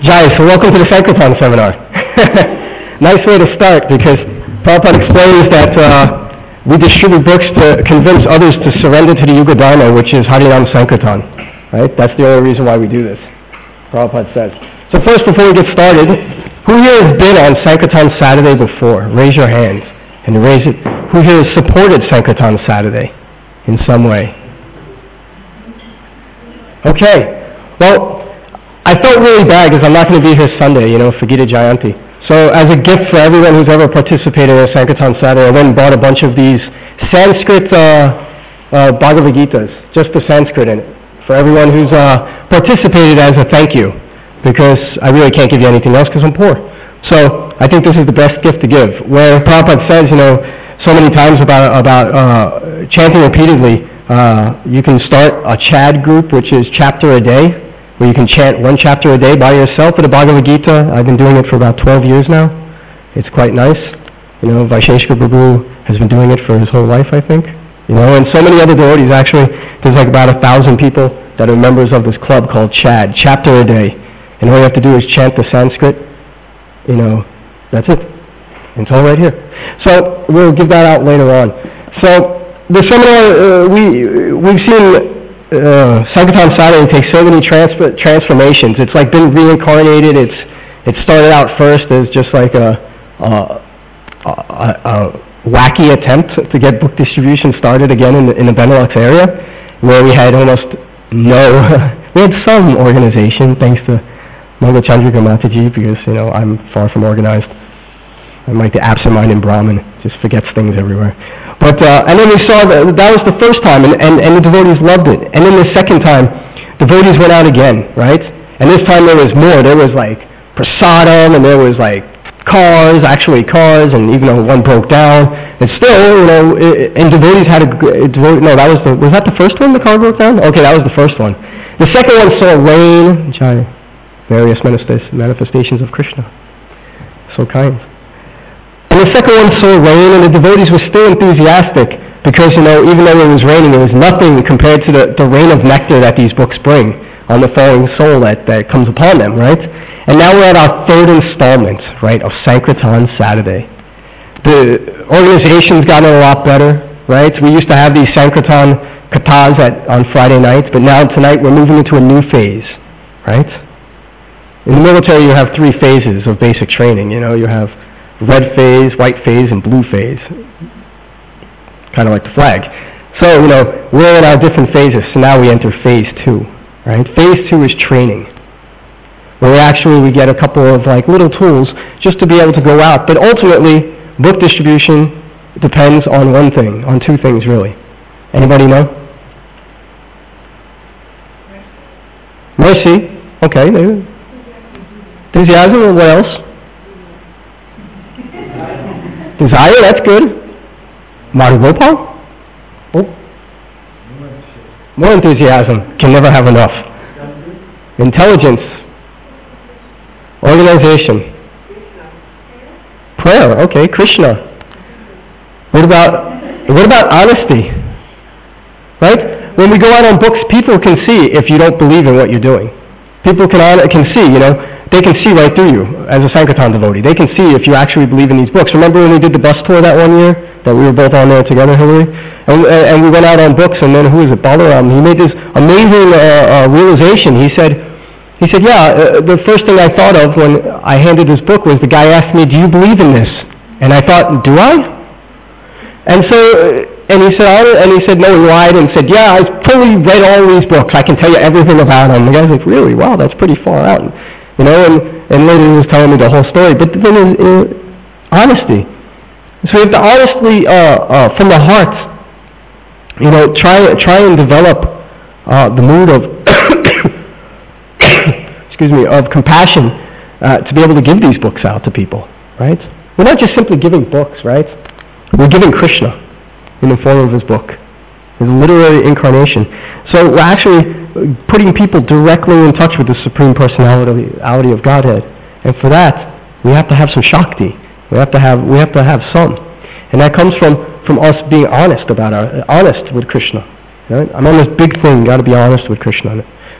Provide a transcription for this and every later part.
Jai, so welcome to the Sankirtan seminar. Nice way to start, because Prabhupada explains that we distribute books to convince others to surrender to the Yuga Dharma, which is Harinam Sankirtan. Right? That's the only reason why we do this, Prabhupada says. So first, before we get started, who here has been on Sankirtan Saturday before? Raise your hand. And raise it. Who here has supported Sankirtan Saturday in some way? Okay. Well, I felt really bad because I'm not going to be here Sunday, for Gita Jayanti. So as a gift for everyone who's ever participated in a Sankirtan Saturday, I went and bought a bunch of these Sanskrit Bhagavad Gitas, just the Sanskrit in it, for everyone who's participated as a thank you, because I really can't give you anything else because I'm poor. So I think this is the best gift to give. Where Prabhupada says, so many times about chanting repeatedly, you can start a Chad group, which is chapter a day, where you can chant one chapter a day by yourself for the Bhagavad Gita. I've been doing it for about 12 years now. It's quite nice. Vaisheshika Prabhu has been doing it for his whole life, I think. And so many other devotees, actually. There's like about 1,000 people that are members of this club called Chad, chapter a day. And all you have to do is chant the Sanskrit. That's it. It's all right here. So we'll give that out later on. So the seminar, we've seen Sankirtan Saturday takes so many transformations. It's like been reincarnated. It started out first as just like a wacky attempt to get book distribution started again in the Benelux area, where we had almost we had some organization, thanks to Manga Chandrika Mataji, because I'm far from organized. I'm like the absent-minded Brahmin, just forgets things everywhere. But and then we saw that was the first time, and the devotees loved it. And then the second time, devotees went out again, right? And this time there was more. There was like prasadam, and there was like cars, and even though one broke down, and still, and devotees had was that the first one? The car broke down? Okay, that was the first one. The second one saw rain, various manifestations of Krishna. So kind. And the second one saw rain, and the devotees were still enthusiastic because, even though it was raining, it was nothing compared to the rain of nectar that these books bring on the falling soul that comes upon them, right? And now we're at our third installment, right, of Sankirtan Saturday. The organization's gotten a lot better, right? We used to have these Sankirtan kathas on Friday nights, but now tonight we're moving into a new phase, right? In the military, you have 3 phases of basic training. You have red phase, white phase, and blue phase, kind of like the flag. So, we're in our different phases, so now we enter phase 2, right? Phase 2 is training, where we get a couple of like little tools just to be able to go out. But ultimately, book distribution depends on on 2 things really. Anybody know? Mercy. Okay. Enthusiasm, or what else? Desire, that's good. Madhugopal? Oh. More enthusiasm. Can never have enough. Intelligence. Organization. Prayer. Okay, Krishna. What about honesty? Right? When we go out on books, people can see if you don't believe in what you're doing. People can see, they can see right through you as a Sankirtan devotee. They can see if you actually believe in these books. Remember when we did the bus tour that one year, that we were both on there together, Hillary? And we went out on books, and then who was it? Balaram. He made this amazing realization. He said, the first thing I thought of when I handed this book was the guy asked me, do you believe in this? And I thought, do I? And so, and he said, no, he lied and said, yeah, I fully read all these books. I can tell you everything about them. The guy's like, really? Wow, that's pretty far out. And later he was telling me the whole story. But then honesty. So we have to honestly, from the heart, try and develop the mood of, of compassion to be able to give these books out to people, right? We're not just simply giving books, right? We're giving Krishna in the form of his book, his literary incarnation. So we're actually putting people directly in touch with the Supreme Personality of Godhead. And for that, we have to have some Shakti. We have to have some. And that comes from us being honest with Krishna. Right? I'm on this big thing, got to be honest with Krishna.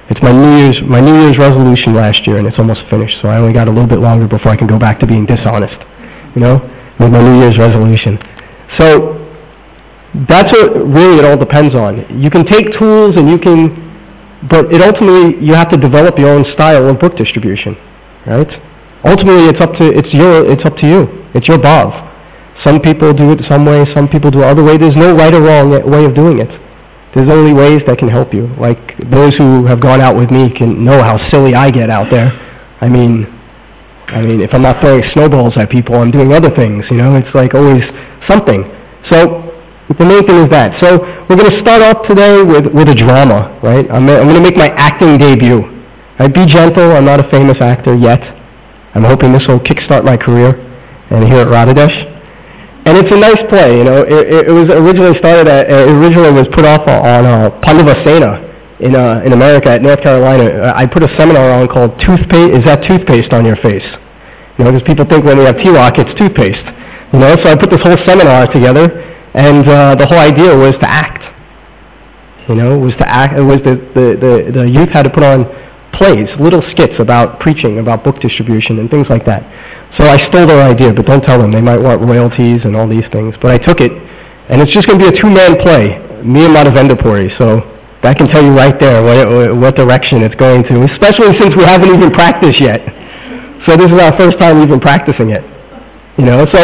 It's my New Year's resolution last year, and it's almost finished, so I only got a little bit longer before I can go back to being dishonest, with my New Year's resolution. So that's what really it all depends on. You can take tools but ultimately you have to develop your own style of book distribution, right? Ultimately it's up to you. It's your BOV. Some people do it some way, some people do it other way. There's no right or wrong way of doing it. There's only ways that can help you. Like those who have gone out with me can know how silly I get out there. I mean, if I'm not throwing snowballs at people, I'm doing other things, It's like always something. So the main thing is that. So we're going to start off today with a drama, right? I'm going to make my acting debut. Be gentle. I'm not a famous actor yet. I'm hoping this will kickstart my career and here at Radhadesh. And it's a nice play, It was originally was put off on Pandavasena in America at North Carolina. I put a seminar on called "Toothpaste." Is that toothpaste on your face? Because people think when they have T-Rock, it's toothpaste. So I put this whole seminar together, and the whole idea was to act. It was to act. It was the youth had to put on plays, little skits about preaching, about book distribution, and things like that. So I stole their idea, but don't tell them. They might want royalties and all these things. But I took it, and it's just going to be a two-man play, me and Madhavendra. So that can tell you right there what direction it's going to, especially since we haven't even practiced yet. So this is our first time even practicing it. So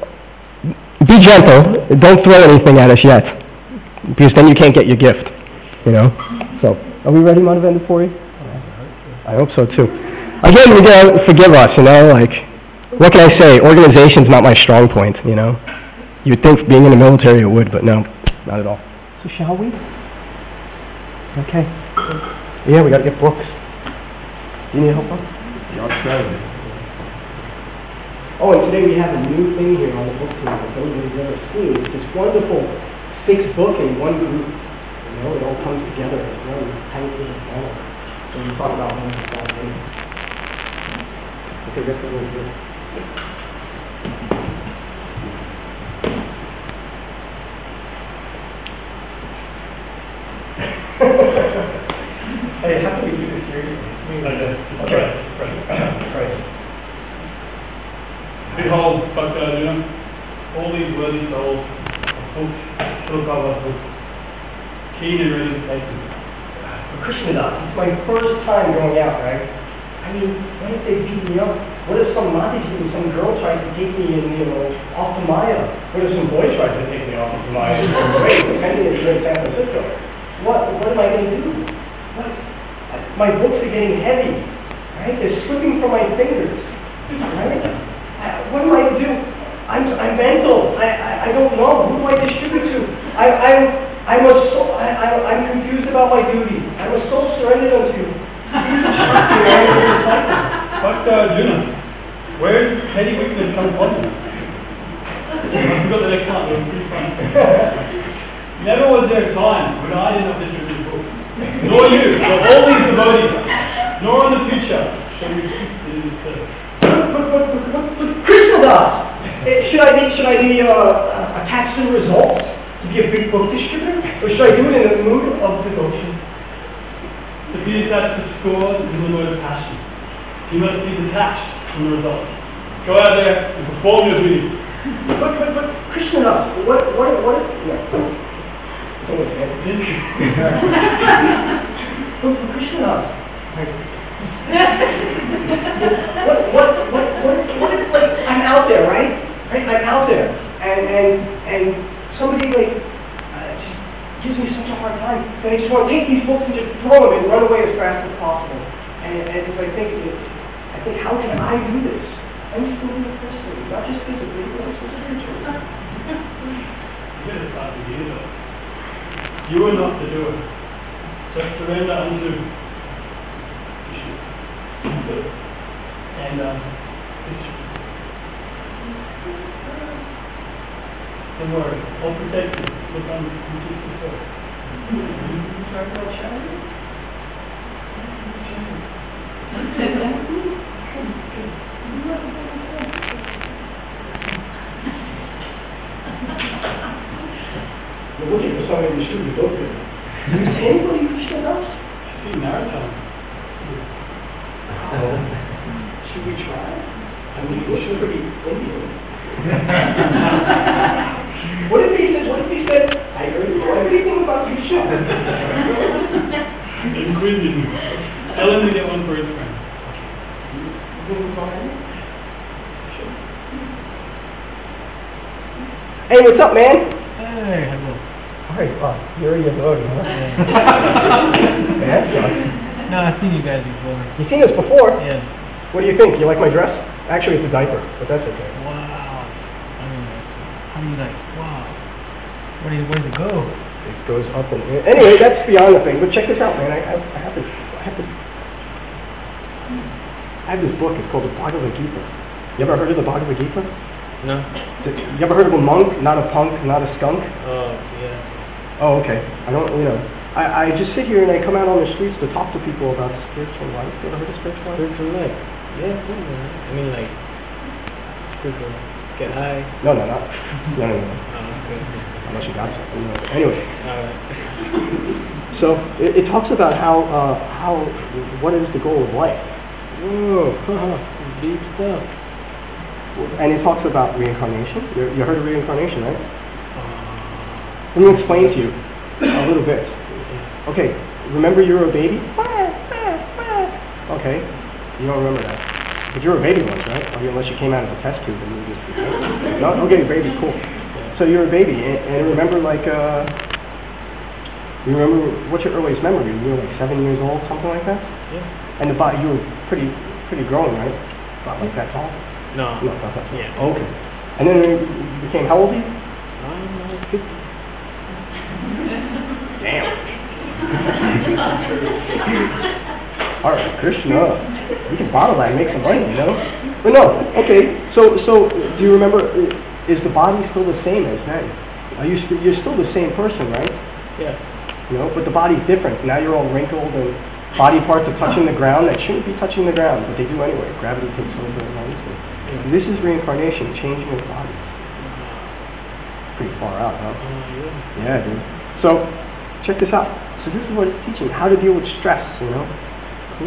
be gentle. Don't throw anything at us yet, because then you can't get your gift. So are we ready, Madhavendra? I hope so too. Again, you gotta forgive us. What can I say? Organization's not my strong point, You'd think being in the military it would, but no, not at all. So shall we? Okay. Yeah, we got to get books. You need help, Bob? Oh, and today we have a new thing here on the book team that nobody's ever seen. It's this wonderful 6-book in one group. It all comes together as one tight little panel. So we'll talk about one of that later. Okay, that's a little bit. Hey, how can we do this seriously? Okay. Right. Behold, Dr. Arjuna, all these worthy souls of books, Shilkava books, keen and ready to take them. Krishnadas, it's my first time going out, right? What if they beat me up? What if some some girl tries to take me off to Maya? What if some boy tries to take me off to Maya? Great, depending if you're in San Francisco. What am I going to do? My books are getting heavy, right? They're slipping from my fingers, right? What am I to do? I'm mental. I don't know. Who do I distribute to? I'm confused about my duty. I was so surrendered unto you. Dr. Arjuna, where does petty weakness come from? You've got the next one. It was pretty funny. Never was there a time when I did not distribute books, nor you, nor all these devotees, nor in the future shall we restrict this service. But Krishnadas, should I be attached to the results to be a big book distributor, or should I do it in a mood of devotion? To be attached to scores is the mode of passion. You must be detached from the results. Go out there and perform your duty. But Krishnadas, what yeah. Krishnadas. What if I'm out there, right? I'm out there, and somebody just gives me such a hard time, and I just want to take these books and just throw them and run away as fast as possible. And as I think, how can I do this? I'm still in the person, not just physically, but also spiritually. You better start to do it. You are not to do it. Just surrender unto Krishna. And don't worry, all protected. Look on the first. We're looking for somebody to distribute books in. Is anybody Krishnadas? See, marathon. Should we try? I mean, it looks pretty Indian. What if he said, I heard you everything about your show? Inquisitive. Tell him to get one for his friend. Hey, what's up, man? Hey, hello. Alright, well, you're in your mode, huh? That sucks. No, I've seen you guys before. You've seen us before? Yes. What do you think? You like my dress? Actually, it's a diaper, but that's okay. Wow. I mean, how do you like, wow. Where does it go? It goes up and anyway, that's beyond the thing. But check this out, man. I have this book. It's called the Bhagavad Gita. You ever heard of the Bhagavad Gita? No. You ever heard of a monk, not a punk, not a skunk? Oh, yeah. Oh, okay. I don't, I just sit here and I come out on the streets to talk to people about spiritual life. You ever heard of spiritual life? Spiritual life. Yeah, cool, man. I mean, like, spiritual. Get high. No. Oh, okay. Unless you got something. No. Anyway. Alright. So it talks about how what is the goal of life, Whoa, deep stuff. and it talks about reincarnation. You heard of reincarnation, right? Let me explain to you a little bit. Okay, remember you were a baby? Okay, you don't remember that, but you were a baby once, right? Unless you came out of a test tube and you just no. Okay, baby, cool. So you're a baby, and remember like. You remember, what's your earliest memory? You were like 7 years old, something like that? Yeah. And the body, you were pretty grown, right? About like that tall? No. No, not that tall. Yeah. Okay. And then you became, how old are you? I'm 50. Damn. All right, Krishna. You can bottle that and make some money, you know? But no, okay, so do you remember, is the body still the same as then? You're still the same person, right? Yeah. You know, but the body's different. Now you're all wrinkled and body parts are touching the ground that shouldn't be touching the ground, but they do anyway. Gravity takes over and everything. This is reincarnation, changing of bodies. Pretty far out, huh? Yeah, dude. So, check this out. So this is what it's teaching, how to deal with stress, you know? Cool.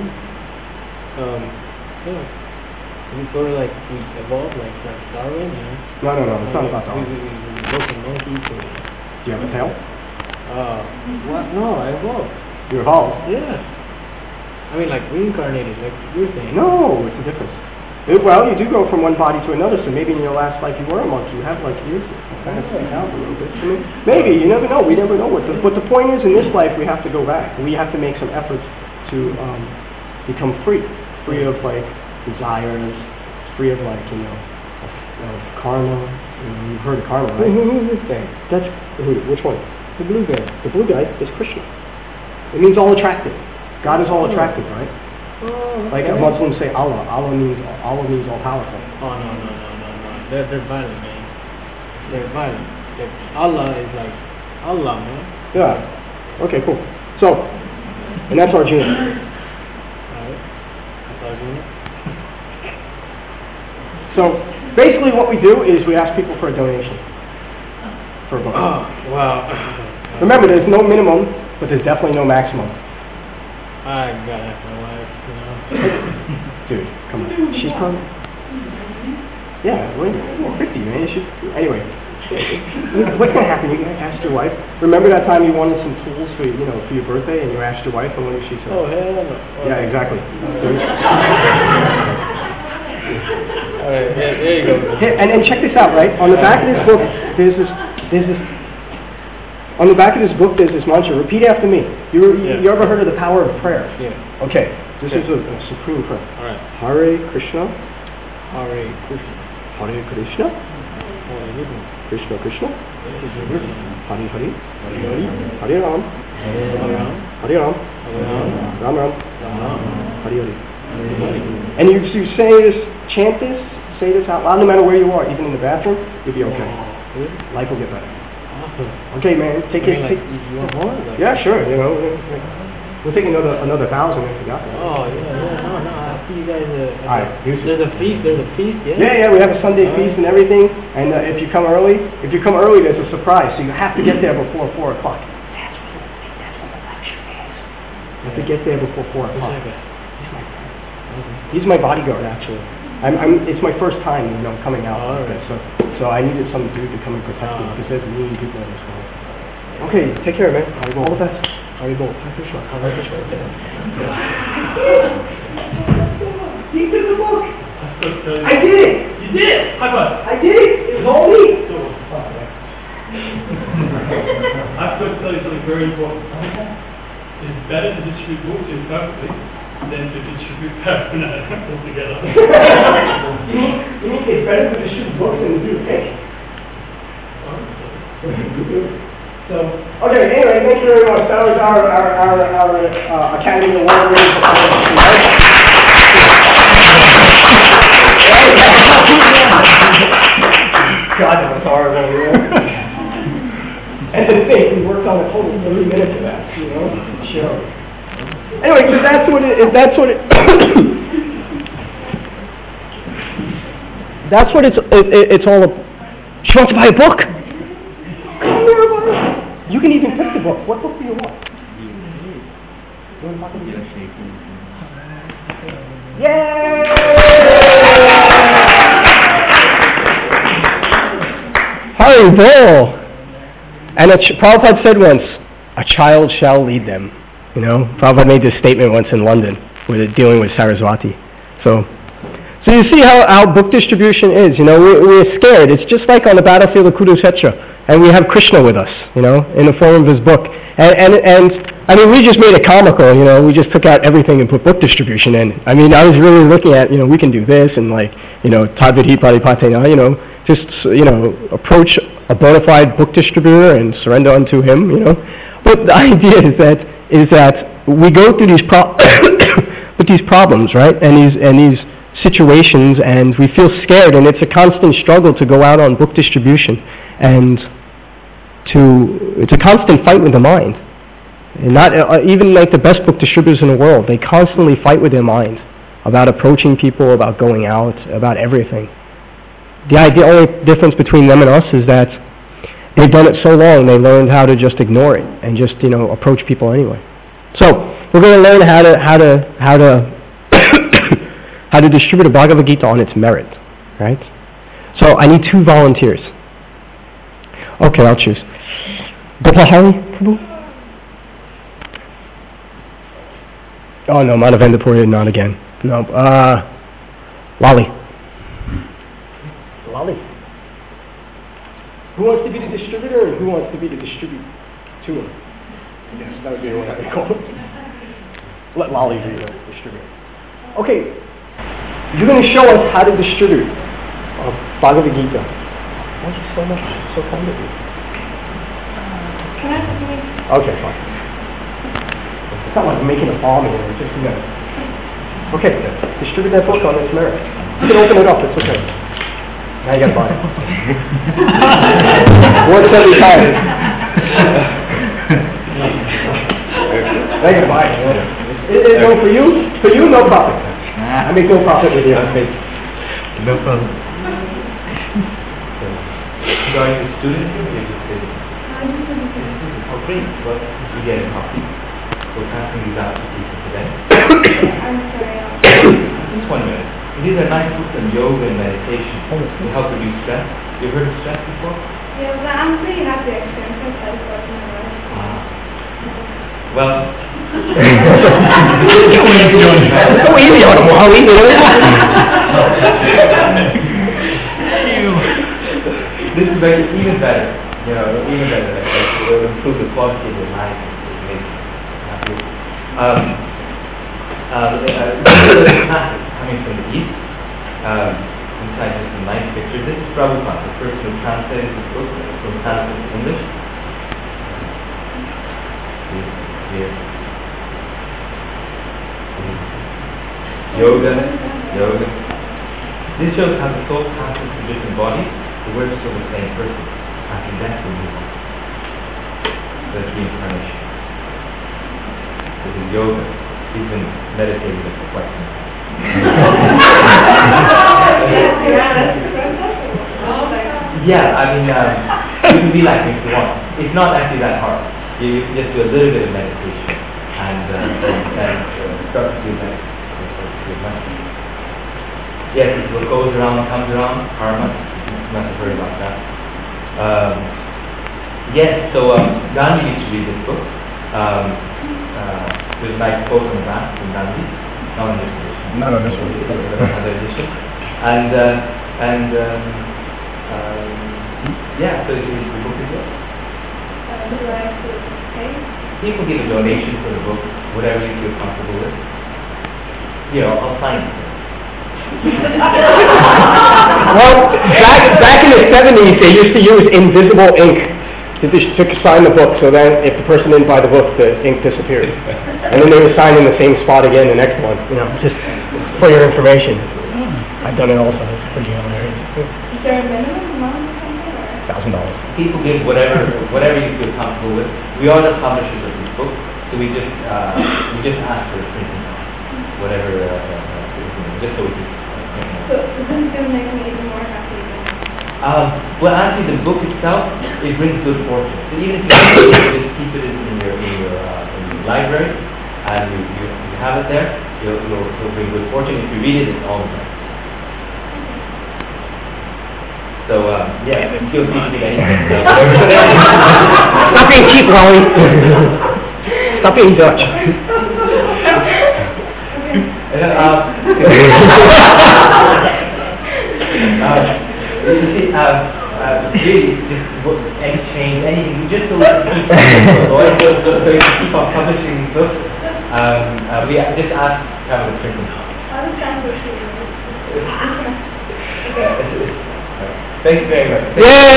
Yeah. We sort of like, we evolved like Darwin, you know? No, it's not about Darwin. We look at monkeys and... Do you have a tail? What? No, I evolved. You evolved? Yeah. I mean, like reincarnated, like you're saying. No, it's a difference. Well, you do go from one body to another, so maybe in your last life you were a monkey. You have like years to kind of freak out a little bit. I mean, maybe, you never know. We never know what. But the point is, in this life, we have to go back. We have to make some efforts to become free of like desires, free of like of karma. You've heard of karma, right? Who's this guy? That's which one? The blue guy. The blue guy is Krishna. It means all attractive. God is all attractive, right? Oh, Like Muslims say Allah. Allah means all powerful. Oh no. They're violent, man. They're violent. Allah is like Allah, man. Yeah. Okay, cool. So, and that's Arjuna. Alright. That's Arjuna. So basically what we do is we ask people for a donation. For a book. Oh, wow. Remember, there's no minimum, but there's definitely no maximum. I gotta have my wife, you know. Dude, come on. She's coming. Yeah, wait, 50, man. You should. Anyway, what's gonna happen? You ask your wife. Remember that time you wanted some tools for for your birthday, and you asked your wife, and what did she say? Oh hell no. Oh, yeah, exactly. Alright, yeah, there you go. And check this out, right? On the back of this book, there's this. On the back of this book, there's this mantra. Repeat after me. You ever heard of the power of prayer? Yeah. Okay. This is a supreme prayer. All right. Hare Krishna. Hare Krishna. Hare Krishna. Hare Krishna. Krishna Krishna. Hare Hare. Hare Hare. Hare Ram. Hare Ram. Hare Ram. Hare Ram. Ram Ram. Ram. Hare Hare. Hare. And you say this, chant this, say this out loud, no matter where you are, even in the bathroom, you'll be okay. Good. Life will get better. Awesome. Okay, man. Take it. Like, you want more? Like, Yeah, sure. We'll take another 1,000 if you got that. Oh yeah. No. I see you guys. All right, here's There's a feast. Yeah. Yeah, we have a Sunday feast and everything. And if you come early, there's a surprise. So you have to get there before 4 o'clock. That's when the lecture is. The have to get there before 4 Who's o'clock. that guy? He's my bodyguard, actually. It's my first time, coming out. Oh, like alright. this, so I needed some dude to come and protect me, Oh. because there's mean people in this world. Okay, take care, man. All the best. Haribo. He did the book. I I did it. You did! High five! I did it. It was all me. I've got to tell you something very important. It's better to distribute books imperfectly than to distribute paraphernalia altogether. You mean it's better to distribute books than to do fake? So, okay, anyway, thank you very much. That was our Academy Award winning performance. God, that was horrible, And to think, we worked on a total 30 minutes of that, show. Anyway, so that's what it's all about. She wants to buy a book. You can even pick the book. What book do you want? You want to talk about Yay! Haribo! And Prabhupada said once, a child shall lead them. Prabhupada made this statement once in London, where they're dealing with Saraswati. So you see how book distribution is. We're scared. It's just like on the battlefield of Kurukshetra. And we have Krishna with us, in the form of his book. And I mean, we just made it comical, we just took out everything and put book distribution in. I mean, I was really looking at, we can do this and Tadvidhi Pradipatena, just, approach a bona fide book distributor and surrender unto him, But the idea is that we go through these with these problems, right? And these situations, and we feel scared, and it's a constant struggle to go out on book distribution, and it's a constant fight with the mind. And not even like the best book distributors in the world, they constantly fight with their mind about approaching people, about going out, about everything. The only difference between them and us is that they've done it so long, they learned how to just ignore it and just approach people anyway. So we're going to learn how to distribute a Bhagavad Gita on its merit, right? So I need 2 volunteers. Okay, I'll choose. Gopalhari Prabhu? Oh no, Madhavendra, not again. No, Lali. Lali. Who wants to be the distributor and who wants to be the distributor? Yes, that would be what I would call it. Let Lali be the distributor. Okay, you're going to show us how to distribute Bhagavad Gita. Thank you so much. So kind of you. Can I have a Okay, fine. It's not like making a bomb here, it's just a minute. Okay, distribute that book on its merit. You can open it up, it's okay. Now you gotta buy it. Ward 75. Now you gotta buy it. It's no for you? For you, no profit. I make no profit with you. No problem. So are you a student or are you just sitting? Oh, great. Well, you get a copy. We're passing these out to people today. I'm sorry. Just 1 minute. These are nice books on yoga and meditation to help reduce stress. You heard of stress before? Yeah, but I'm pretty happy actually. I'm so satisfied with my life. Well, It's so easy on them, Wally, This is even better. Even better. It will improve the quality of your life. Coming from the east, inside just some nice pictures. This is Prabhupada, the person who translated this book from Sanskrit to English. Here. Yoga. This shows how the soul passes through different bodies. The words still the same person, passing that to you. That's reincarnation. This is yoga. He's been meditating this for quite some time. Yeah, I mean, you can be like me if you want. It's not actually that hard. You just do a little bit of meditation, and start to feel better. Yes, it's what goes around comes around, karma. You must have heard about that. Yes, so Gandhi used to read this book. There's a nice quote on the back from Gandhi. Not on this edition. Not on this one. Another edition. Yeah, so the book is yours. Do I have to pay? People give a donation for the book, whatever you feel comfortable with. I'll sign it. Well, back in the 70s, they used to use invisible ink to sign the book, so then if the person didn't buy the book, the ink disappeared. And then they would sign in the same spot again the next one, just for your information. I've done it also. It's pretty hilarious. Is there a minimum amount or something? $1,000. People give whatever you feel comfortable with. We are the publishers of this book, so we just ask for a printing cost, whatever, just so we can. So this is going to make me even more happy. Well, actually, the book itself, it brings good fortune. So even if you just keep it in your library and you have it there, you'll bring good fortune. If you read it, it's all there. So yeah, feel free to get anything. Stop being cheap, Wally. Stop being Dutch. Really, just exchange anything, just so we can keep on publishing these books. We just ask kind of a printing cost. I'll just try to Thank you very much.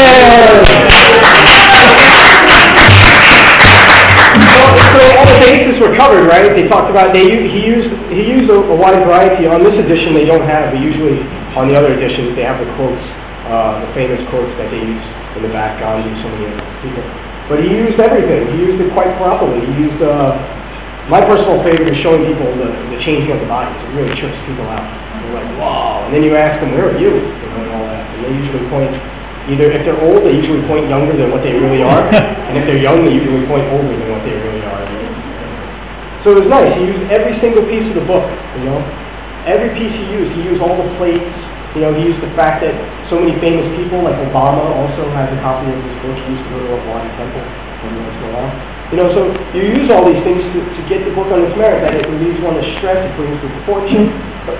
So all the bases were covered, right? They talked about he used a wide variety. On this edition, they don't have. But usually, on the other editions, they have the quotes, the famous quotes that they use in the back. Gandhi, so many other people. But he used everything. He used it quite properly. He used. My personal favorite is showing people the changing of the bodies. It really trips people out. They're like, wow. And then you ask them, where are you? And all that. And they usually point, either if they're old, they usually point younger than what they really are. And if they're young, they usually point older than what they really are. So it was nice. He used every single piece of the book, Every piece he used all the plates. He used the fact that so many famous people, like Obama, also has a copy of this book. He used to go to a Hawaii temple every once in a while. So you use all these things to get the book on its merit, that it relieves one of stress, it brings good fortune.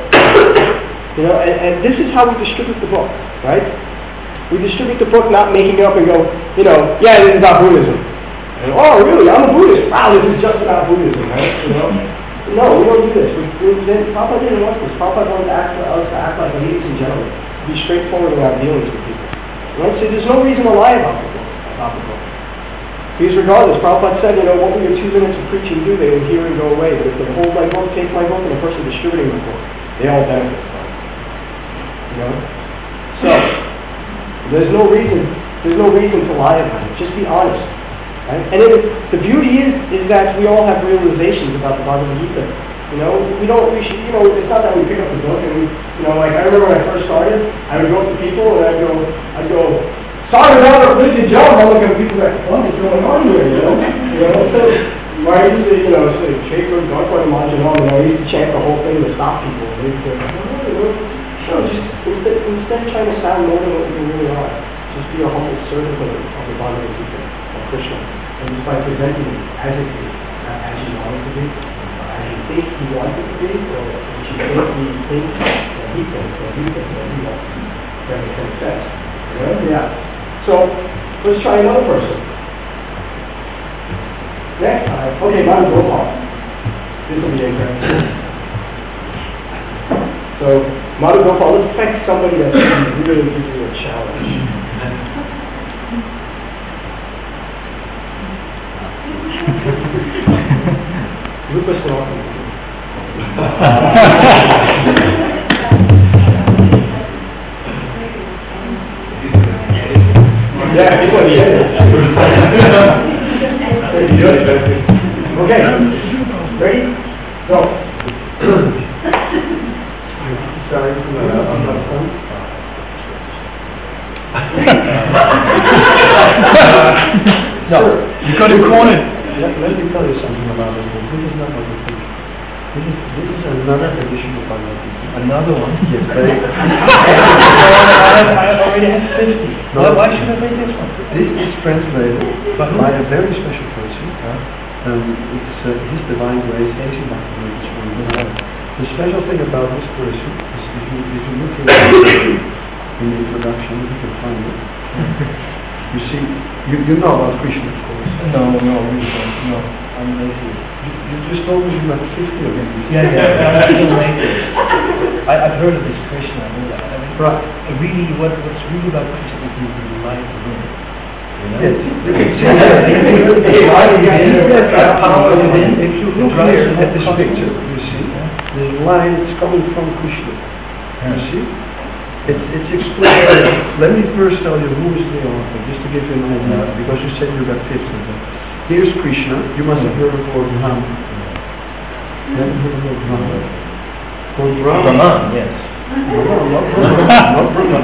And this is how we distribute the book, right? We distribute the book not making it up and go, yeah, this is about Buddhism. And, oh, really, I'm a Buddhist. Wow, this is just about Buddhism, right? No, we don't do this. Prabhupada didn't want this. Prabhupada wanted us to act like ladies and gentlemen, be straightforward in our dealings with people. Right? So there's no reason to lie about the book. Because regardless, Prabhupada said, what will your 2 minutes of preaching do? They will hear and go away. But if they hold my book, take my book, and the person distributing the book, they all benefit from it. So, there's no reason to lie about it. Just be honest. Right? And the beauty is that we all have realizations about the Bhagavad Gita. We should, it's not that we pick up the book and I remember when I first started, I would go up to people and I'd go, sorry about the religion job. I'm looking at people like, what is going on here? So I used to, say, Shaker, Godfather, Majanam, I used to chant the whole thing to stop people. And they'd say, just instead of trying to sound more than what you really are, just be a humble servant of the Bhagavad Gita, of Krishna. And just by presenting it as it is, not as you want it to be, as you think you want it to be, or as you think that he thinks that he wants. That makes sense. Yeah. So, let's try another person. Next time. Okay, Madhu Gopal. This will be interesting. So, Madhu Gopal, let's pick somebody that's really gives you a challenge. Lucas Norton. Yeah, this one, okay, ready? Go. Sorry from No, you got it cornered. let me tell you something about this book. This is not what you think. This is another edition of Bhagavad Gita. Another one? Yes, very. I already have 50. No. Why should I make this one? This is translated by a very special person. It's His Divine Grace, A.C. Bhaktivinoda Swami. The special thing about this person is if you look in the introduction, you can find it. You see, you know about Krishna, of course. No, we don't. No, I'm lazy. You just told me you met 50 of them. Yeah, I'm still lazy. I've heard of this Krishna. Right. Really, what's really about Krishna is the life of him. Yes. You can see that power within. If you look here at this picture, you see, the line is coming from Krishna. You see? It's explained. Let me first tell you who is the author, just to give you an idea, because you said you got 50 of them. Here's Krishna. You must have heard of Lord Brahma. You haven't heard of Lord Brahma? Lord Brahma? Brahman, yes. No, not Brahma. Not Brahma.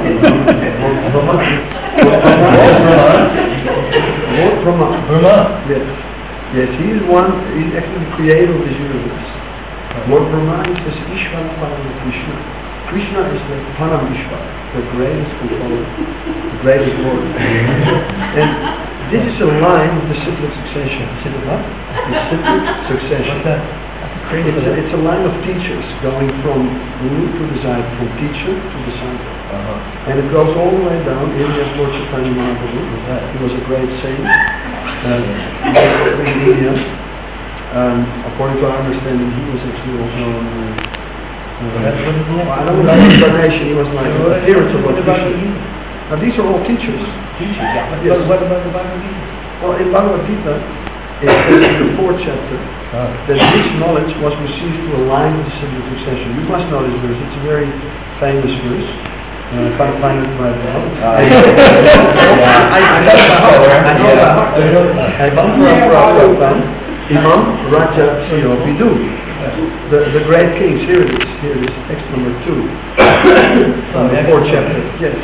Lord Brahma. Brahman. Yes. Yes, he is one, he's actually the creator of this universe. Lord Brahma is this Ishvara Param Krishna. Krishna is the Paramishvara, the greatest controller, the greatest Lord. And this is a line of the cyclic succession. Cyclic what? The cyclic succession. What's that? It's a line of teachers going from guru to disciple, from teacher to disciple. And it goes all the way down. Here we have Lord Chaitanya Mahaprabhu. He was a great saint. In India. According to our understanding, he was actually also I don't know the explanation. He was like an appearance of what Krishna. Now these are all teachers. Teachers, yeah. But Yes. what about the Bhagavad Gita? Well, in Bhagavad Gita, it says in the 4th chapter that this knowledge was received through a line of the cyclic succession. You must know this verse. It's a very famous verse. If I find it right now. I know about Imam Raja Siyo Vidu. The great kings, here it is, text number 2, from the 4th chapter, yes.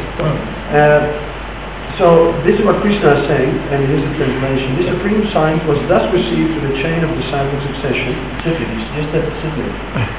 So this is what Krishna is saying, and it is a translation. This supreme science was thus received through the chain of disciple succession. Just that specific.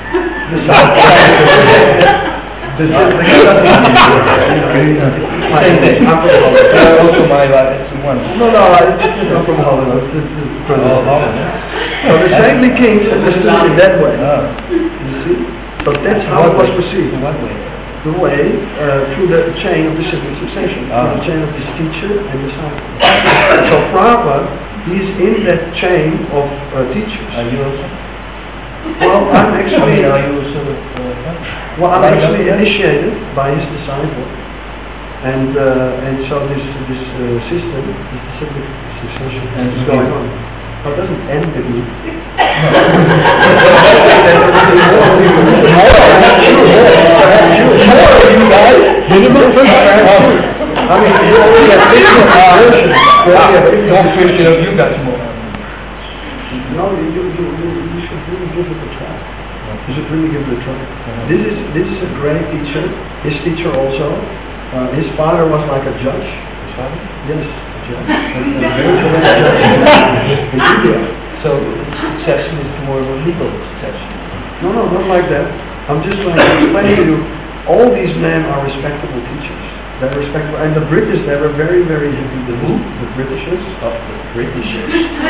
Same thing. I'm from Holland. Also my it's one. No, I'm from Holland. This is So the saintly kings understood it in that way. You see? So that's how it was perceived. In what way? The way through the chain of the cyclic succession, through the chain of this teacher and disciple. So Prabhupada, he's in that chain of teachers. Are you also? Well, I'm actually. Are you sort of? Well, I'm actually initiated by his disciple, and so this system, this cyclic succession, is going on. Well, it doesn't end with me. I mean, you already have 50 versions. You got more. No, you should really give it a try. You should really give it a try. This is a great teacher. His teacher also. His father was like a judge. His father? Yes, a judge. A very great judge in India. So succession is more of a legal succession. No, not like that. I'm just going to explain to you. All these men are respectable teachers. They're respectful, and the British, they were very, very heavy. The who? The Britishers? Oh, the Britishers.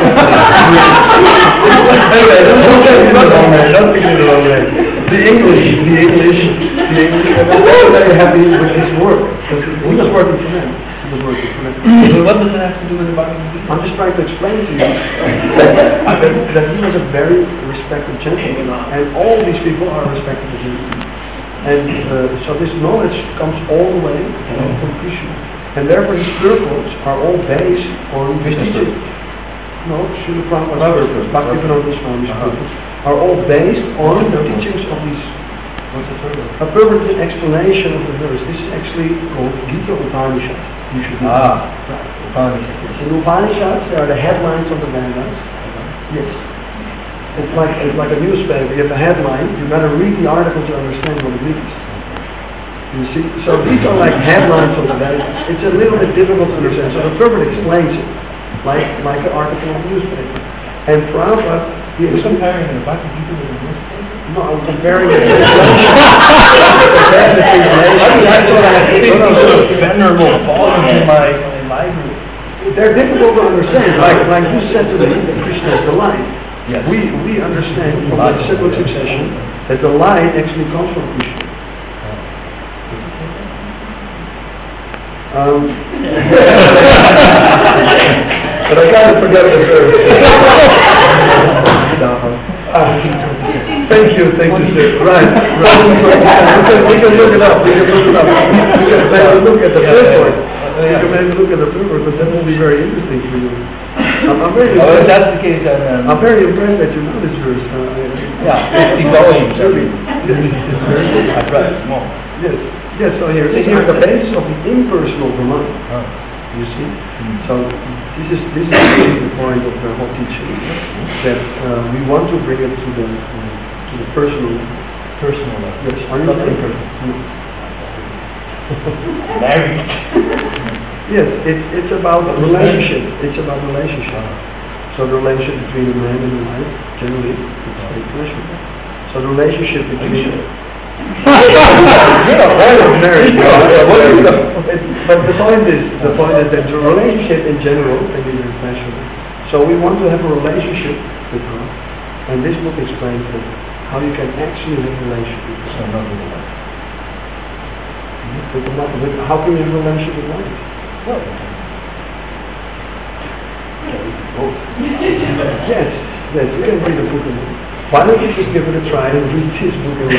Anyway, don't take it the wrong way. Don't take it the wrong way. The English, they were very happy with his work. He was working for them. So what does it have to do with the Bhagavad Gita? I'm just trying to explain to you that he was a very respected gentleman, and all these people are respectable gentlemen. And so this knowledge comes all the way from Krishna. And therefore his purports are all based on his teaching. No, Srila Prabhupada's purports, Bhaktivinoda Swami's purports, are all based on the teachings of these. What's the purport? A purport is an explanation of the verse. This is actually called Gita Upanishad. You should know. Upanishad. In Upanishads, there are the headlines of the Vedas. Yes. It's like a newspaper. You have a headline. You better read the article to understand what it means. You see, so these are like headlines of the Vedas. It's a little bit difficult to understand. So the Prabhupada explains it, like an article in a newspaper. And Prabhupada, he You're is comparing the Bhakti Gita with the Muslim? no, I'm comparing the translation. Comparing the translation. I thought I had No, no, no. venerable volumes in my library. They're difficult to understand. Like you said to me, that Krishna is the light. Yes. We understand from the cyclic succession that the light actually comes from Krishna. But I kind of forgot the verse. Thank you, sir. Right. We can look it up. We can maybe look at the first one. We can maybe look at the first one, but that will be very interesting for you. I'm very Oh, if impressed. that's the case, then... I'm very impressed that you know this verse. yeah, 50 volumes. Really, it's very good. I've read it more. Yes, yes. So here, the basis of the impersonal mind. You see, so this is really the point of the whole teaching, that we want to bring it to the personal. Personal level. Yes, are you Not married? impersonal. Married. Yes, it's about a relationship. It's about relationship. So the relationship between a man and a wife, generally, it's very pleasurable. So the relationship between You're not married. but the point is that the relationship in general can be very pleasurable. So we want to have a relationship with her, and this book explains that how you can actually have a relationship with her. So not with the wife. How can you have a relationship with wife? Well, Yes, you can read the book. Why don't you just give it a try and read this book and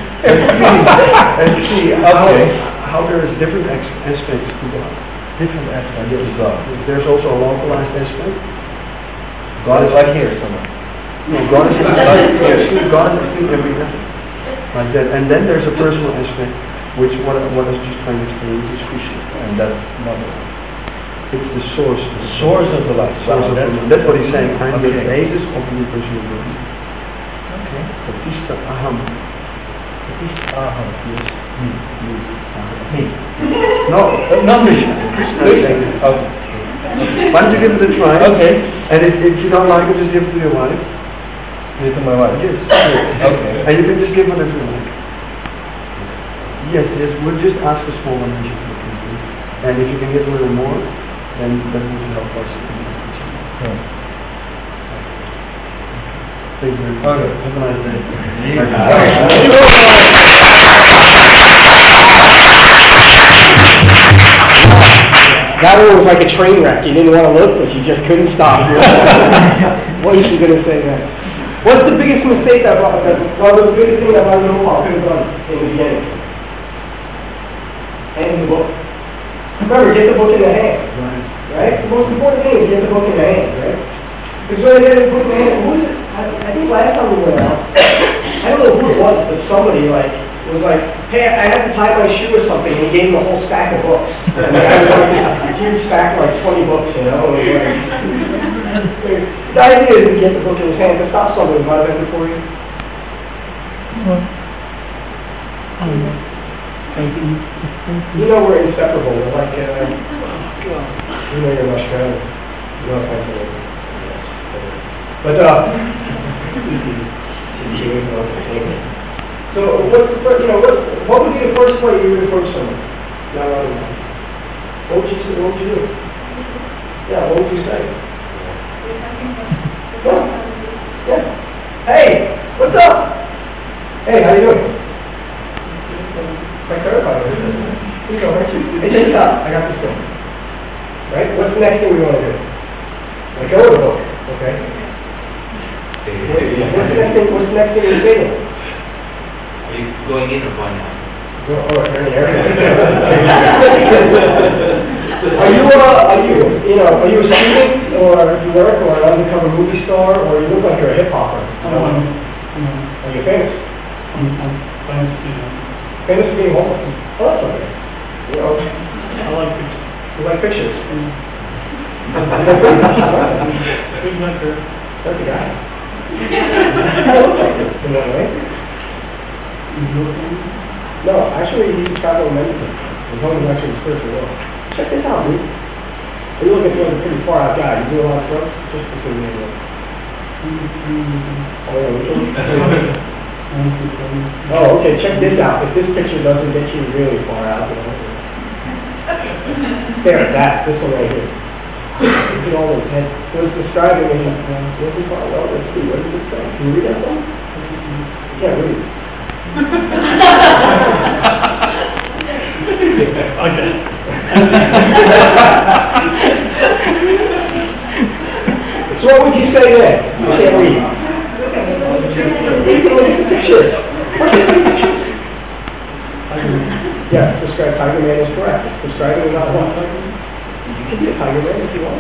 see how there is different aspects to God. different aspects of God. There's also a localized aspect. God is like here somewhere. No, God is God is in every aspect. Like that. And then there's a personal aspect, which what I was just trying to explain is Krishna. And that's not the It's the source. The source of the life. Source of the- that's what he's saying. I'm the Okay. basis of the personal being. Okay. Pratishta aham. Yes. Me. No, Not Krishna. Krishna is saying it. Okay. Why don't you give it a try? Okay. And if you don't like it, just give it to your wife. Give it to my wife. Yes. Okay. And you can just give it as you like. Yes, we'll just ask a small donation for the company. And if you can get a little more, then that will help us. Hmm. Thank you very much. Okay. Have a nice day. That one was like a train wreck. You didn't want to look, but you just couldn't stop. What is she going to say next? What's the biggest mistake what was the biggest thing that Bhagavad Gita could have done in the beginning? Hand the book. Remember, get the book in the hand. Right? The most important thing is get the book in the hand, right? Because when I get the book in the hand, who is it? I think last time we went out, I don't know who it was, but somebody was like, hey, I have to tie my shoe or something, and he gave him a whole stack of books. And I was like, a huge stack, like 20 books, you know? The idea is to get the book in his hand, to stop somebody who might have been before you. You know we're inseparable. We're like, you know you're in Australia. You know Pennsylvania. But, so what would be the first way you would approach someone? What would you say? What would you do? Yeah, what would you say? Yeah. Hey, what's up? Hey, how you doing? Quite terrified. Hey, take it up. I got this thing. Right? What's the next thing we want to do? Let go of the book. Okay. What's the next thing you say to them? Are you going in or going out? Are you a student, or do you work, or an undercover movie star, or you look like you're a hip hopper? Are you famous? Famous for being homeless. Oh, that's okay. You know, you like pictures. That's the guy. I look like this in that way. No, actually, he's a traveling medicine. His home is actually the spiritual world. Check this out, dude. You look at me as a pretty far out guy. You do a lot of drugs? Just between me and you. Oh, okay, check this out. If this picture doesn't get you really far out, stare at that, this one right here. Look at all those heads. It was describing in well, let's see, what does it say? Can you read that one? You can't read. Okay. So what would you say then? You can't read. Pictures. Yeah, describe Tiger Man is correct. It's describing about what? You can be a Tiger Man if you want.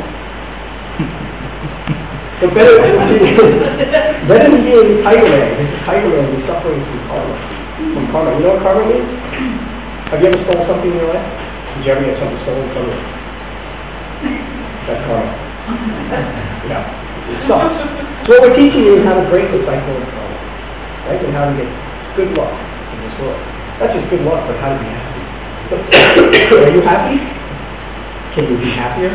But better than being a Tiger Man, because a Tiger Man is suffering from karma. From karma. You know what karma means? Have you ever stolen something in your life? Did you ever get something stolen from you? That's karma. Yeah. It sucks. So what we're teaching you is how to break the cycle of karma. Right? And how to get good luck in this world. Not just good luck, but how to be happy. Are you happy? Can you be happier?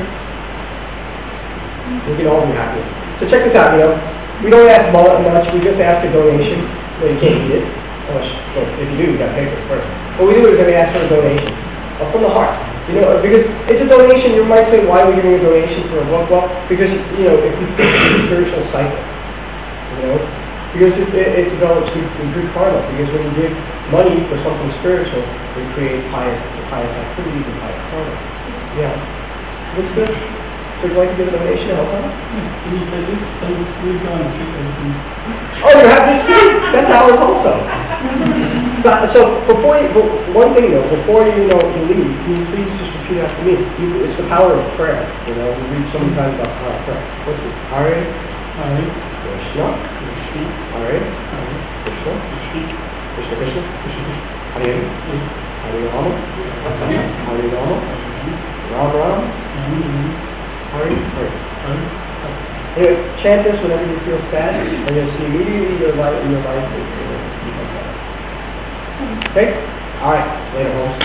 We can all be happier. So check this out, we don't ask much, we just ask a donation. Well, you can't eat it. Well, if you do, you got to pay for it first. What we do is we ask for a donation. From the heart. Because it's a donation, you might say, why are we giving a donation for a book? Well, because, if we think it's a spiritual cycle, because it develops good karma. Because when you give money for something spiritual, it creates pious activities and pious karma. Yeah. Looks good. So would you like to give a donation to help out? Can you say this? So we've gone and checked everything. Oh, you have this too? That's ours also. So one thing though, before you leave, can you please just repeat after me? It's the power of prayer. We read so many times about power of prayer. What's it? Hare Krishna. Hare Krishna. Krishna Krishna. Hare Rama. Hare Rama. Ram Ram. Hare Hare. Anyway, chant this whenever you feel sad, and you'll see immediately your life will become better. Okay? Alright, later, homes.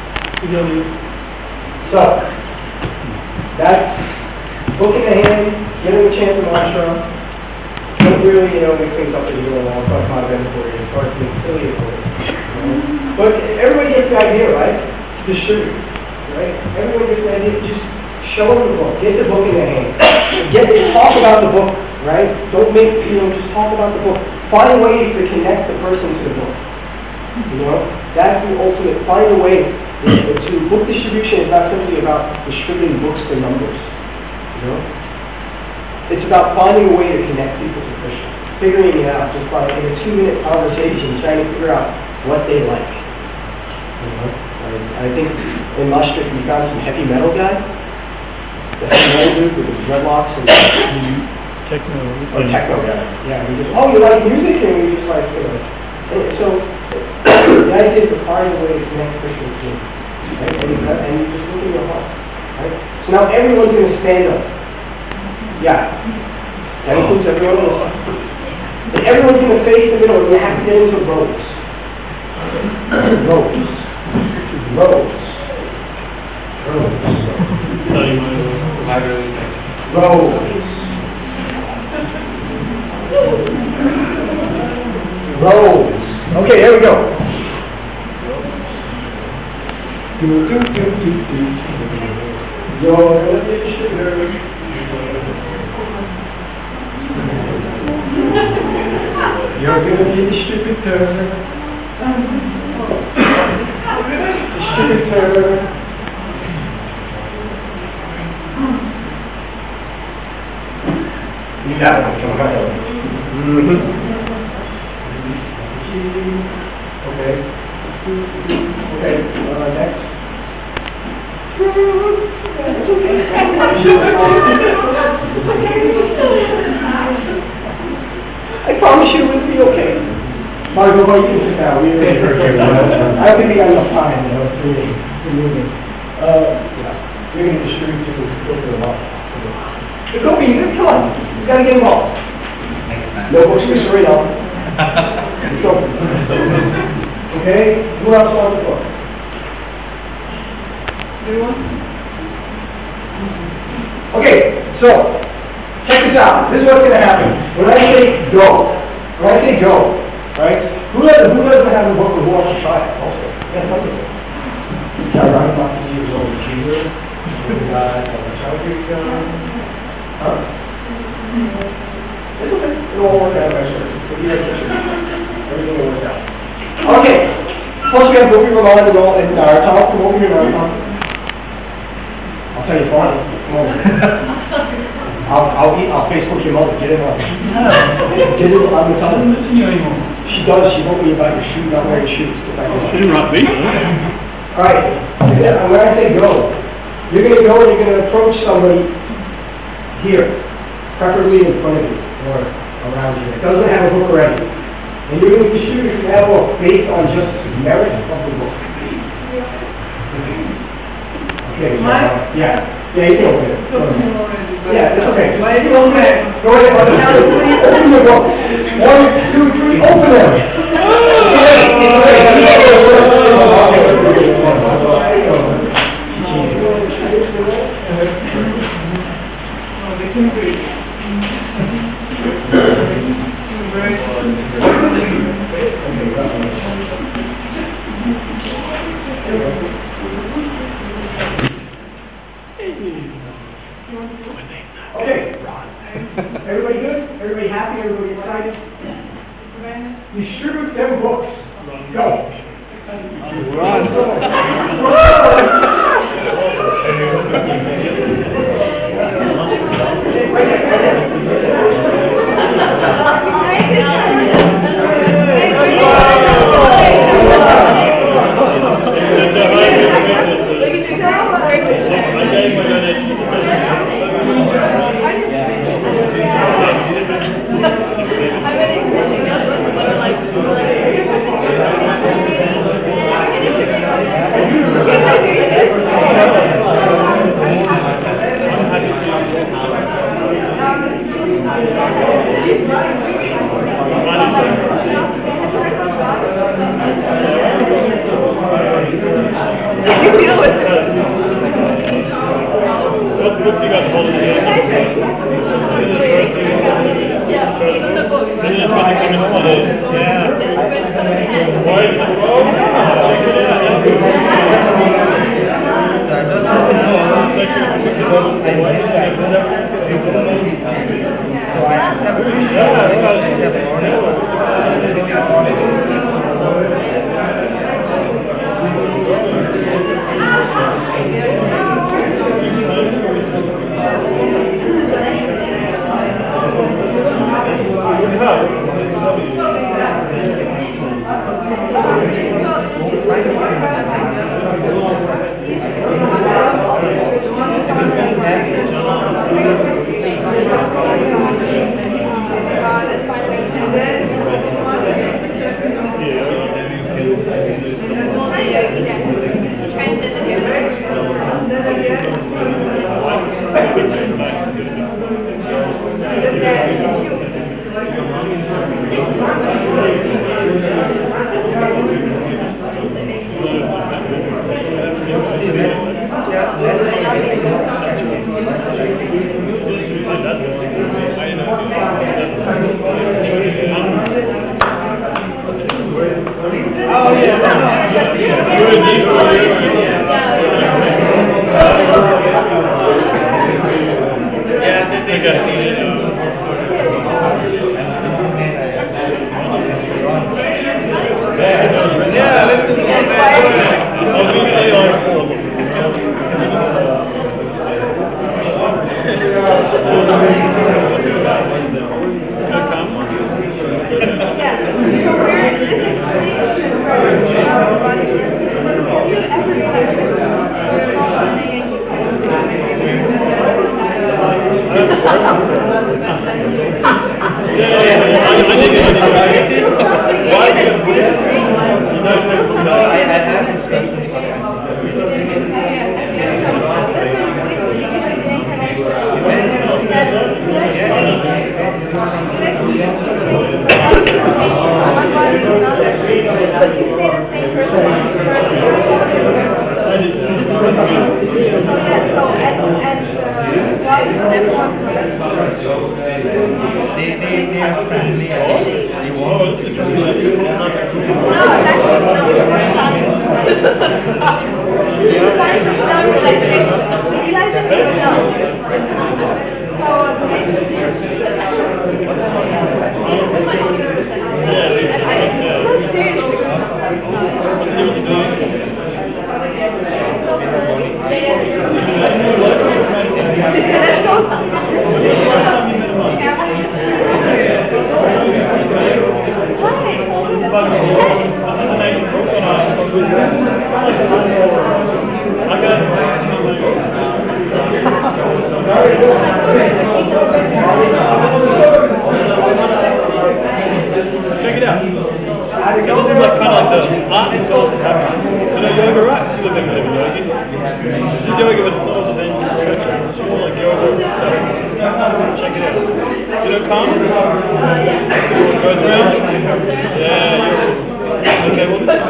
So, that's book in the hand, getting a chance of mantra. Don't really, make things up as you go along, start content for you, start being silly for you. But everybody gets the idea, right? Distribute, right? Everyone gets the idea, just show them the book, get the book in their hand. Talk about the book, right? Don't make, just talk about the book. Find ways to connect the person to the book. That's the ultimate. Find a way to book distribution is not simply about distributing books to numbers. It's about finding a way to connect people to Krishna. Figuring it out just by in a 2-minute conversation, trying to figure out what they like. I think in Maastricht we found some heavy metal guy. The heavy metal dude with his dreadlocks and techno. Techno guy. Yeah, we just, you like music? And we just like, So, the idea is to find a way to connect Krishna to you. Right? And you just look in your heart. Right? So now everyone's going to stand up. Yeah. That includes everyone else. And everyone's going to face the middle, and you have to get into rows. Rows. Rows. Rows. Rows. Okay, here we go. You're gonna be a distributor. Distributor. You got it. Come on. Okay. Next. I promise you it will be okay. Margot, what do you think now? We really hurt you. I don't think we got enough time, it's really moving. You're going to distribute to the law. Go be, come on. You got to get involved. No books for Serena. Let's go. Okay? Who else wants the book? Anyone? Okay, so check this out. This is what's going to happen. When I say go, right? Who doesn't have a book or who wants to try it also? Yeah, something. John Reinbach is over here. Huh? It's okay. It'll all work out eventually. Everything will work out. Okay. Once again, moving along and roll and talk. Moving around. I'll tell you funny. Come over. I'll Facebook your mother. Get it on. Get it on the time. Listen to you anymore. She does. She wrote me about your shoes. Not wearing shoes. She didn't write me. All right. When I say go, you're going to go and you're going to approach somebody here, preferably in front of you or around you. It doesn't have a book already. And you're going to distribute that book based on just the merit of the book. Okay. Yeah, you can open it. Yeah, it's okay. Go ahead. On the count of three, open the book. 1, 2, 3, open them. Okay. Everybody good? Everybody happy? Everybody excited? Distribute them books. Go. Yeah, Show calm? Goes around? Yeah, okay, well this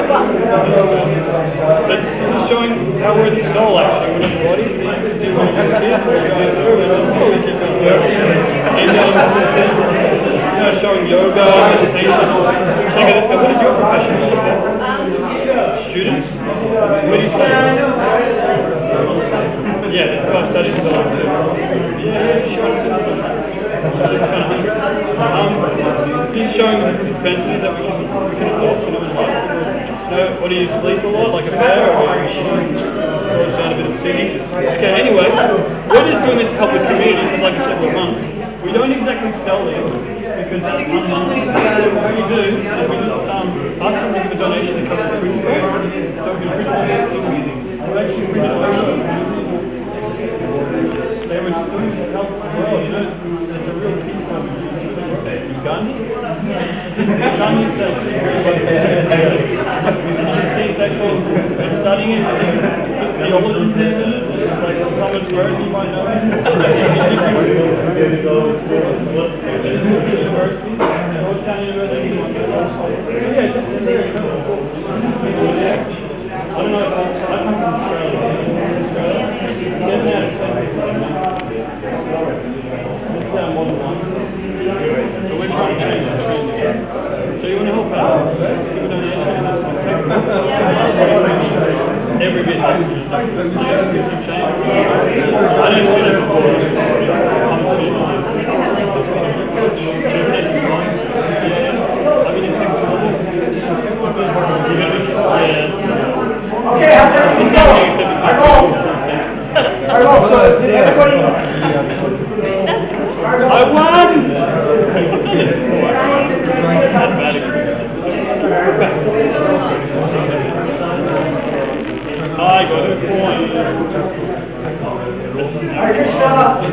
is showing how we're the soul actually, we're not the body. And showing yoga, meditation. What is your profession? Students? What do you study? Yeah, this guy studies philosophy. He's showing the propensity that we can adopt in our life. What do you sleep a lot, like a bear, or close down a bit of singing? Okay, anyway, we're just doing this to help the community, because like I said, we're monks. We don't exactly sell them, because that's unmonks. So what we do is we just ask them to give a donation to cover the food fair. So we can print all these things. We've actually printed all they were just doing this to help the world, you know, there's a real peace of Gandhi? Gandhi says, they're studying it, theology, like Thomas Merton, you might know. University, Georgetown University. Yeah, just there. I don't know if I come from Australia. Getting out of this is our model one. So we're trying to change the trend. So you want to help out? Give a donation. Every bit. I didn't see that before. Okay, how's everything going? I roll. So did everybody? I won! I got a point. Hare Krishna.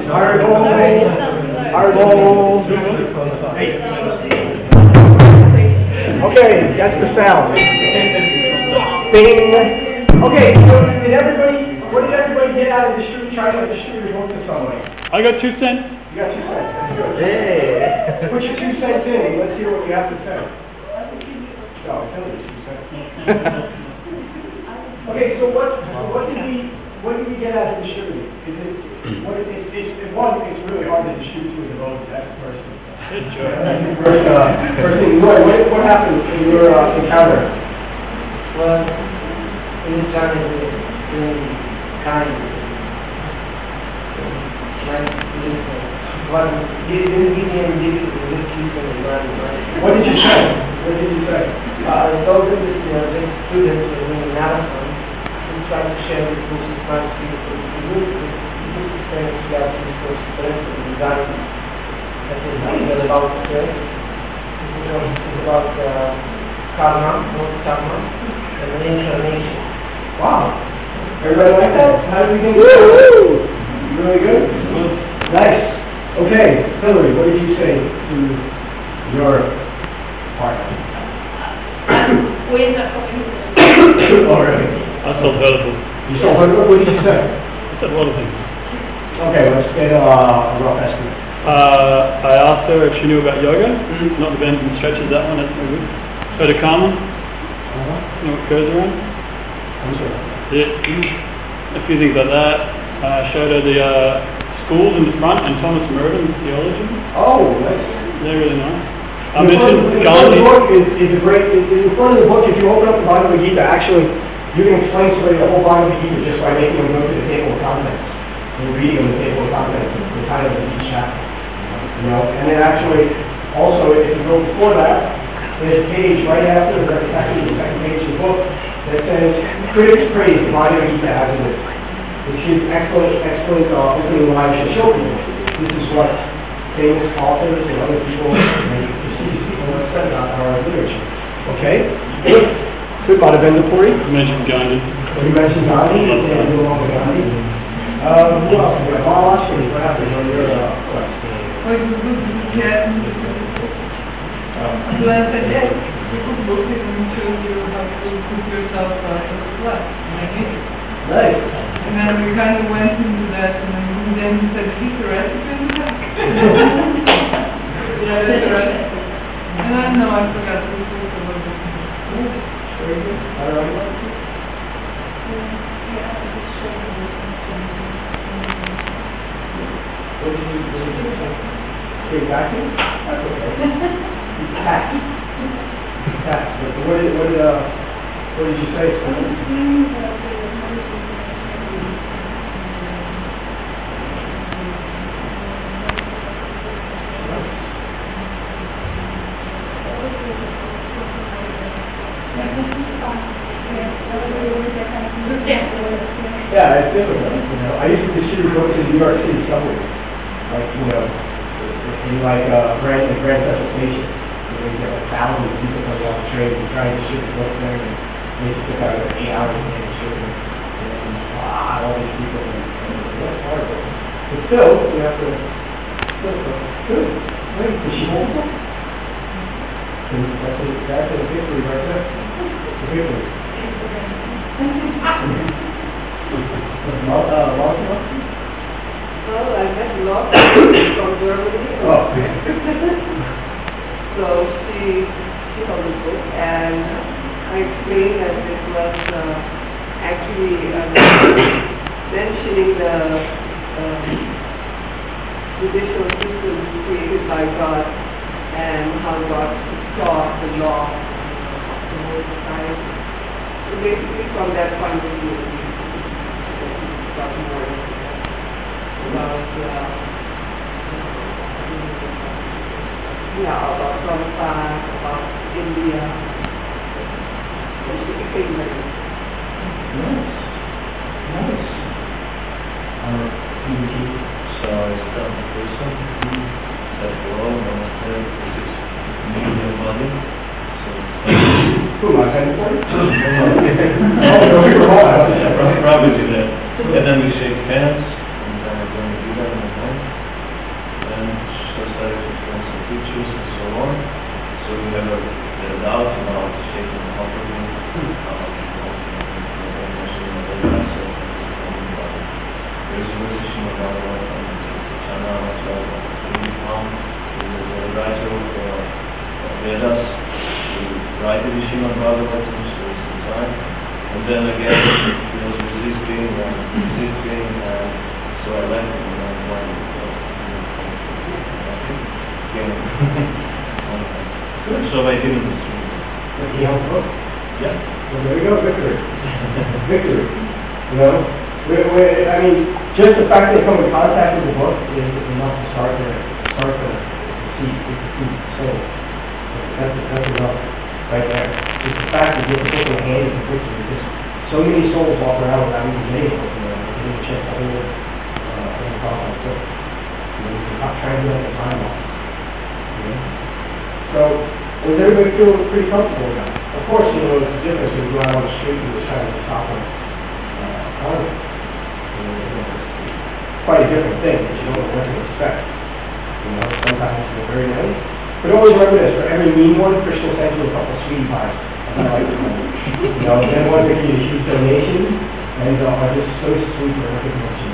Hare Bol. Okay, that's the sound. Bing. Okay, so what did everybody get out of the shoe? Try to the shooters work this on way. I got 2 cents. You got 2 cents. That's good. Hey. Put your 2 cents in. Let's hear what you have to say. No, tell me 2 cents. Okay, so what did we get out of distributing? It's really hard to distribute to the vote. That's the first thing. First thing, Roy, what happened in your encounter? Well, in this time is really kind. What did you say? I told them that the students are doing a marathon and trying to share with books and trying to speak for the community. This is saying to have this first strength and design that is not about strength. This is about karma, not karma, and reincarnation. Wow. Everybody like that? How do we think? Woo! Really good? Nice. Okay, Hillary, what did you say to your partner? Oh, really? I felt hurtful. You saw what did you say? I said a lot of things. Okay, let's get a rough estimate. I asked her if she knew about yoga, not the bends and stretches, that one, that's no good. Go to karma, you know what goes around? I'm sorry. Yeah, a few things like that. Showed her the schools in the front and Thomas Merton's theology. Oh, nice. They're really nice. I In front mentioned of Gandhi. the book is a great, in front of the book, if you open up the Bhagavad Gita, actually, you can explain to somebody the whole Bhagavad Gita just by making them go to the table of contents. And reading them the table of contents, the title of each chapter. You know, and then actually, also, if you go before that, there's a page right after, that's actually the second page of the book, that says, critics praise the Bhagavad Gita as it is. Which is excellent opening lines to show people. This is what famous authors and other people and prestigious people have said about our literature. Okay? Good. Bada Vendapuri. I mentioned Gandhi. You mentioned Gandhi. Yeah, you along with Gandhi. Who else? Maharashtra. What happened on your quest? Well, it was good to get so I said, yes, we could book it and show you how to put yourself out of class. And I did it. Nice. And then we kind of went into that, and then he said, is this a recipe? That is correct. And I know I forgot this is a little bit. Very good. All right. What did you say? Say vacuum? That's okay. Tax. Tax. What did you say? Yeah, it's difficult. I used to distribute books in New York City subways, like in Grand Central Station. You get like thousands of people coming off the train and trying to distribute books there, and they took out 8 hours a day to distribute them. And all these people, it's horrible. But still, you have to. Good. Great. Is she home? That's a victory right there. It's a victory. Well, I met Lot from Germany. Oh. So she told the book, and I explained that it was actually mentioning the judicial system created by God and how God saw the law of the whole society. So basically, from that point of view, we got more about Prabhupada, about India. So she became very Nice. So I start the person that well, this is medium body. Who am I heading for? Probably that. And then we shake hands, and then we're going to do that in the home. And society with friends and teachers and so on. So we never get it out about shaking the offering. There's a position about what Chana as well, in Islam, the writer of Vedas, who write the Vishima Bhagavatam, so it's the time. And then again, he was resisting, so I left him and I went Good, so I didn't distribute it. Did he help book? Yeah. Well, there we go, victory. Victory. You know? I mean, just the fact that they come in contact with the book is enough to start to see soul. That's enough right there. Just the fact that you get the book in the hand is a victory. Just so many souls walk around without even getting it. They didn't check the whole process. So, you can translate the time off. So, does everybody feel pretty comfortable with that? Of course, it's a difference when you go out on the street and you're trying to stop them. Quite a different thing, but you don't know what to expect. Sometimes it's very nice. But always remember this, for every mean one, Krishna sends you a couple sweetie pies. Then one they give you a huge donation, and are just so sweet for recognition.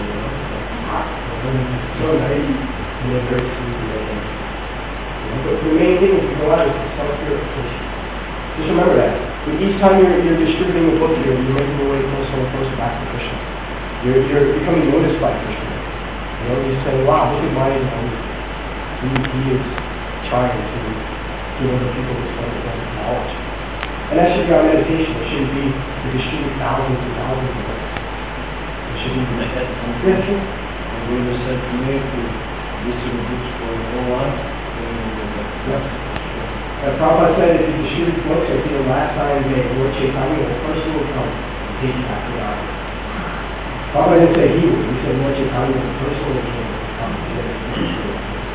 So nice, and they're very sweet and everything. But the main thing is to go out is to self-purification. Just remember that. Each time you're distributing a book here, you're making your way closer and closer back to Krishna. You're becoming noticed by Krishna. You say, wow, look at my he is trying to give other people this knowledge. And that should be our meditation. It shouldn't be to distribute thousands and thousands of books. It should be I had one question. The Buddha said to me to distribute books for the whole life. Prabhupada said if you distribute books, I think the last time Lord Chaitanya, the person will come and take you back to God. Prabhupada didn't say he would. He said Lord Chaitanya, the person will come and take you.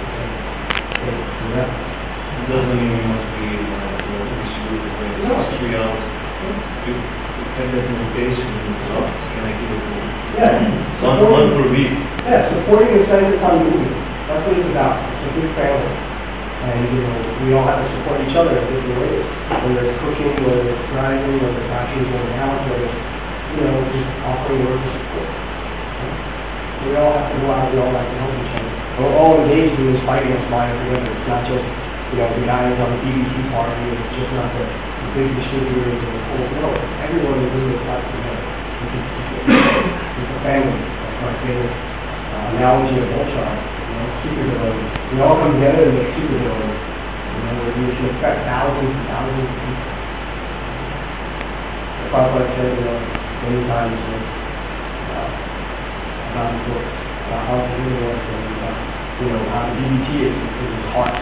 It doesn't mean you must be distributed for 3 hours. You can get meditation and stuff. Can I give it to you? Yeah. One per week. Yeah, supporting the Sangatana movement. That's what it's about. It's a good family. And, we all have to support each other in different ways. Whether it's cooking, whether it's driving, whether it's actually going out, whether it's, just offering work of support. We all have to go out, we all have to help each other. And we're all engaged in this fight against violence together. It's not just, the guys on the BBC party, it's just not the big distributors and the whole, no, everyone is in this fight together. It's a family. That's my favorite analogy of Voltron, superheroes. We all come together and make superheroes. Where you can affect thousands and thousands of people. That's why I said, many times, about the book, about how the human works, and how the DBT is his heart.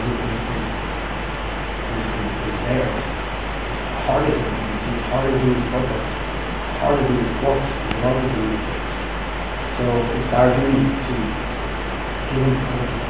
It's there. It's hard as DBT, it's hard to do his purpose, it's hard to do his books, it's hard to do his books. So it's our duty to give him purpose.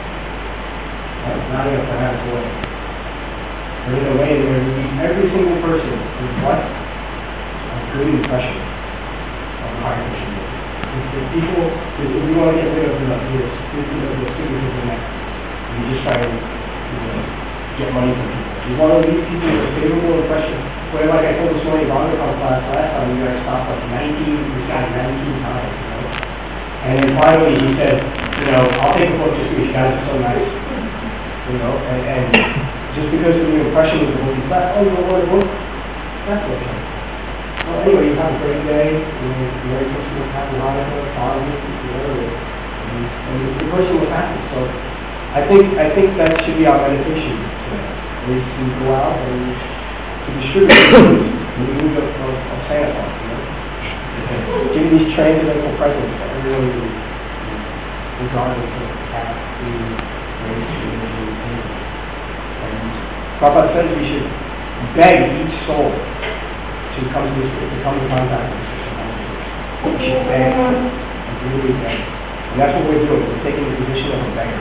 Not enough to have his way. But in a way where every single person is what? A good impression of the higher mission. If people, if we want to get rid of the superhuman next, we just try to get money from people. We want to leave people with a favorable impression. Where, like I told this morning, Rhonda class last time, you guys stopped like 19 times, And then finally he said, I'll take a book just because you guys are so nice. And just because of your impression of the book, you thought, you don't want a book? That's okay. Well, anyway, you have a great day, Merry Christmas, Happy Hanukkah, Kwanzaa, whatever. And the person was happy. So I think that should be our meditation today, is to go out and to distribute the news of Santa Claus, Give these transcendental presents to everyone regardless of caste, food, race, religion, anything. And Prabhupada says we should beg each soul to come to contact with us. We should beg, and really beg. And that's what we're doing. We're taking the position of a beggar.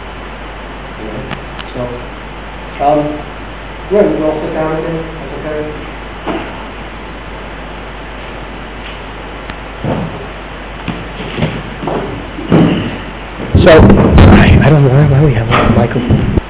So, we'll all sit down again. That's okay. So, I don't know why we have a microphone.